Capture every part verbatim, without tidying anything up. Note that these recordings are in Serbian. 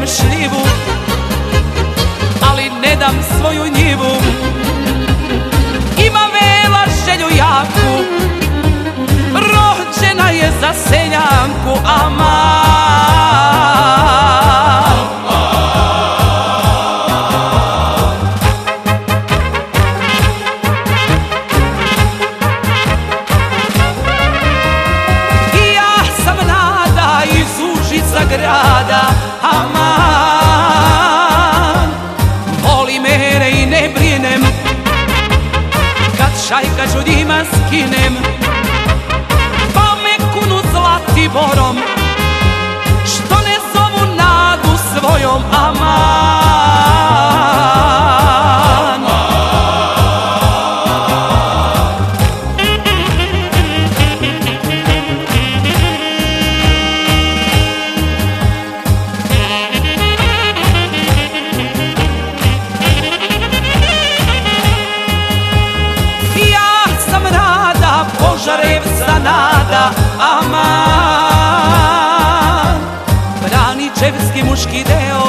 šljivu, ali ne dam svoju njivu. Ima vela želju jaku, rođena je za seljanku, aman. Grada, aman, voli mene i ne brinem, kad šajka čudima skinem, pa me kunu Zlatiborom, što ne zovu nadu svojom, aman. Požarevca nada, aman, Braničevski muški deo,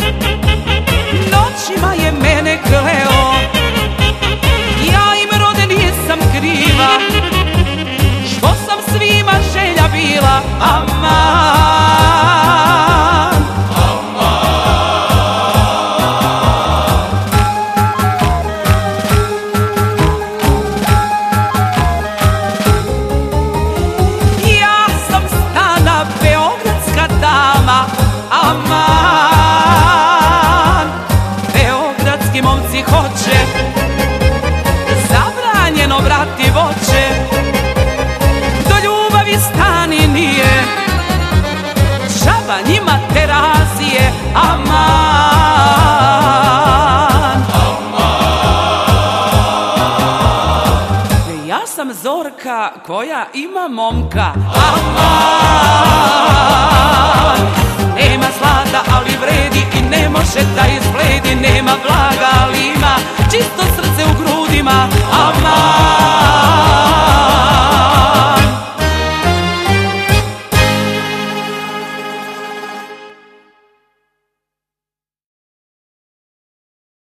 noćima je mene kleo. Ja im rode nisam kriva, što sam svima želja bila, aman. Aman, beogradski momci hoće zabranjeno brati voće, do ljubavi stani nije, džaba njima terazije, aman. Ja sam Zorka koja ima momka, aman. Nema zlata, ali vredi i ne može da izbledi, nema